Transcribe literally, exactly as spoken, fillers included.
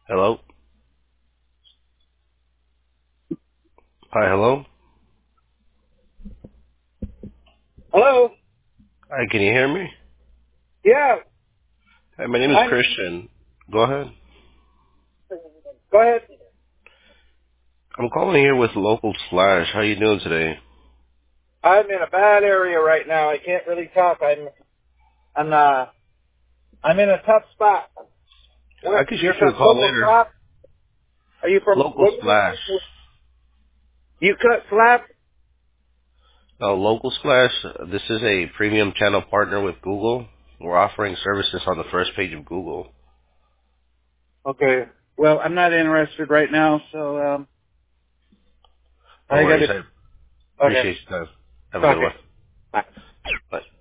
Hello? Hi, hello? Hello? Hi, can you hear me? Yeah. Hi, my name is I'm, Christian. Go ahead. go ahead. I'm calling here with Local Slash. How you doing today? I'm in a bad area right now. I can't really talk. I'm, I'm, uh, I'm in a tough spot. I Where, can shoot you're you from a call Local later. Slap? Are you from, Local what do Slash. you, you cut slap? Uh, Local Slash, uh, this is a premium channel partner with Google. We're offering services on the first page of Google. Okay. Well, I'm not interested right now, so, um, No I worries. gotta, I okay. appreciate your time. Have a good Okay. one. Bye. Bye.